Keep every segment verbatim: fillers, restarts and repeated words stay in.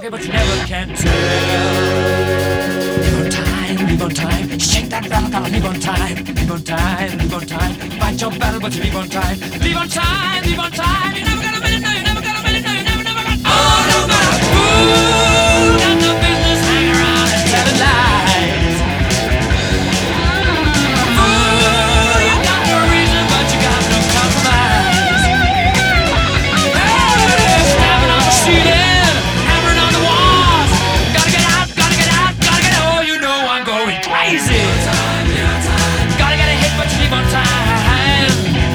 pocket, but you never can tell. Live on time, live on time. Shake that rattle, gotta live on time. Live on time, live on time. Fight your battle, but you live on time. Live on time, live on time. You're never gonna make it, no, you're never gonna make it, no, you're never, never gonna. Oh, no matter who got the business, hang around and tell lies. Fool, you got no reason, but you got no compromise. Hey, snapping on the ceiling, hammering on the walls. Gotta get out, gotta get out, gotta get out. Oh, you know I'm going crazy. Gotta get a hit, but you leave on time.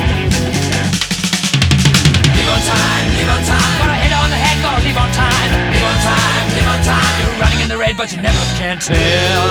Live on time, live on time. Gotta hit on the head, gotta leave on time. Live on time, live on time. You're running in the red, but you never can tell.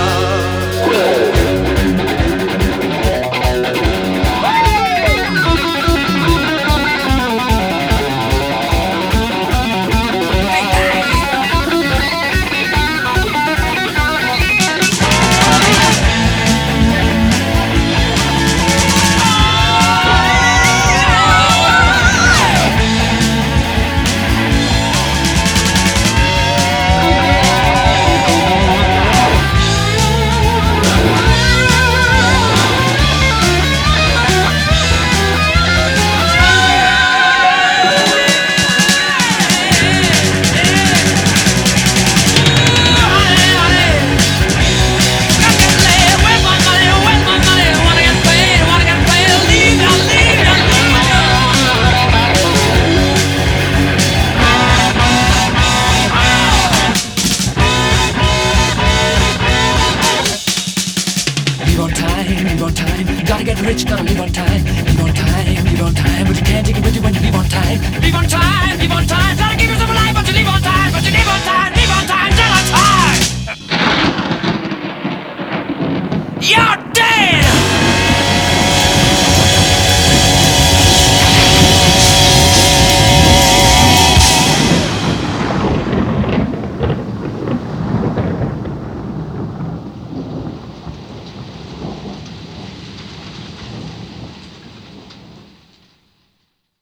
Live on time, live on time. Gotta get rich, gotta live on time. Live on time, live on time. But you can't take it with you when you live on time. Live on time, live on time. Gotta